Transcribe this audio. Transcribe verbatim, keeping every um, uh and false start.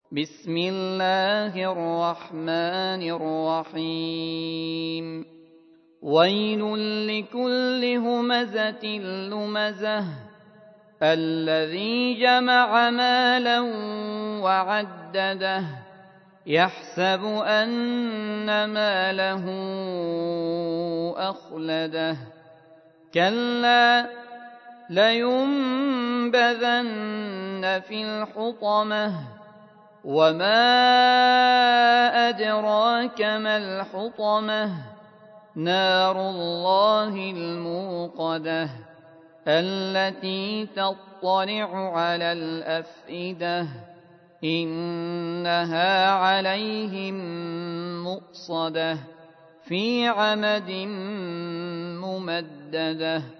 بسم الله الرحمن الرحيم ويل لكل همزة لمزة الذي جمع مالا وعدده يحسب أن ماله أخلده كلا لينبذن في الحطمة وما أدراك ما الحطمة نار الله الموقدة التي تطلع على الأفئدة إنها عليهم مؤصدة في عمد ممددة.